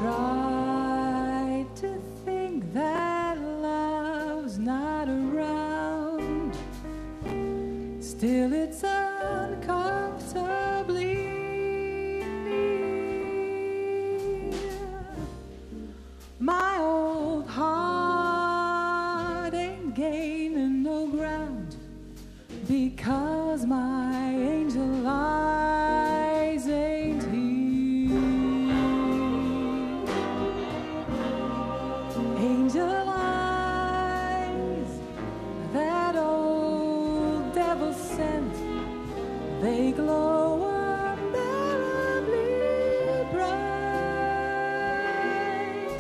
Try to think that love's not around. Still it's uncomfortably near. My old heart ain't gaining no ground because my angel eyes ain't here. Angel eyes, that old devil sent, they glow unbearably bright.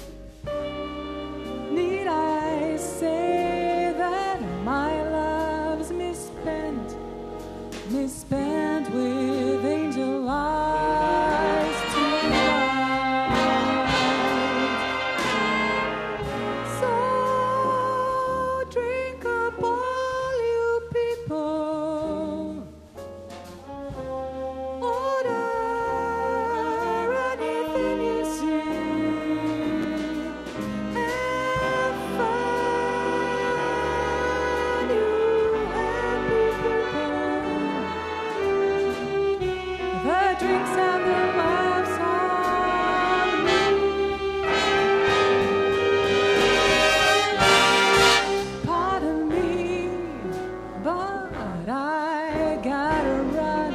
Need I say that my love's misspent with angel eyes tonight? So drink up all you people, order anything you see, have fun, you happy people. The drinks and the laughs on me. Pardon me, but I gotta run.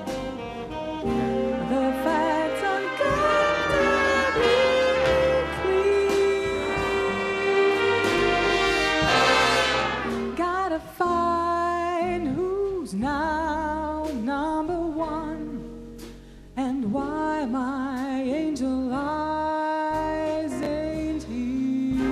The facts uncomfortably clear. Gotta find who's now number one, and why my angel eyes ain't here.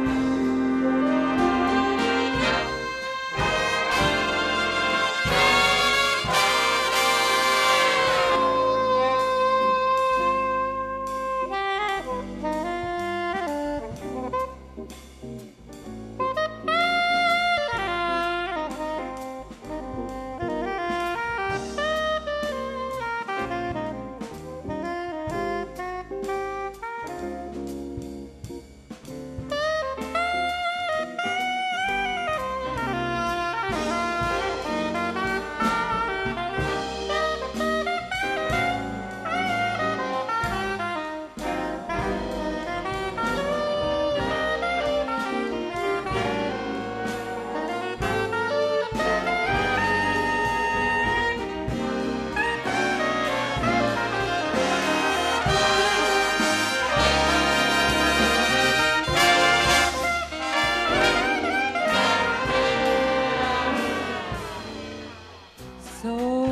So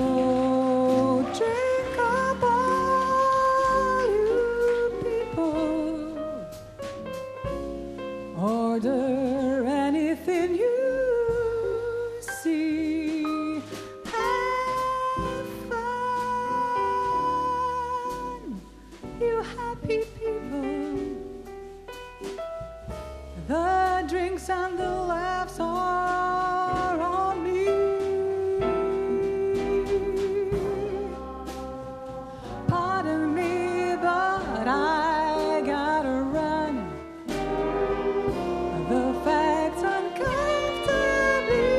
drink up all you people, order anything you see, have fun, you happy people. The drinks and the laughs are on me. Pardon me, but I gotta run. The facts uncomfortably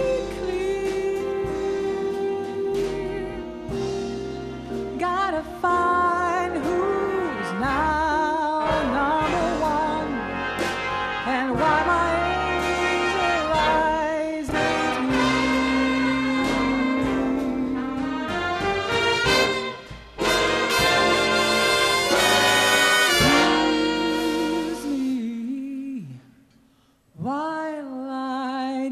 clear. Gotta find who's now number one, and why my angel eyes ain't here. Excuse me while I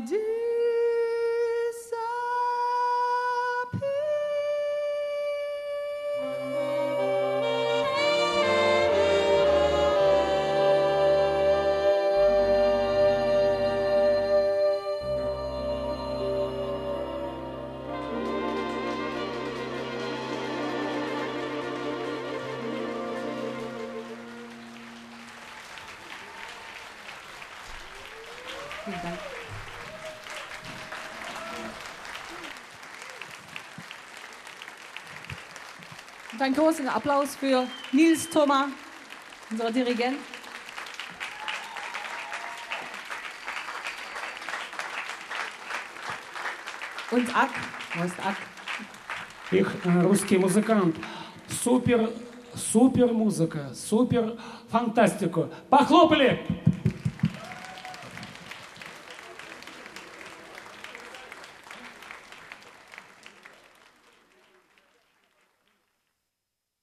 Vielen Dank. Und einen großen Applaus für Nils Thoma unser Dirigent. Und Ak, wo ist Ak? Их русский музыкант. Супер музыка, супер фантастику. Похлопали!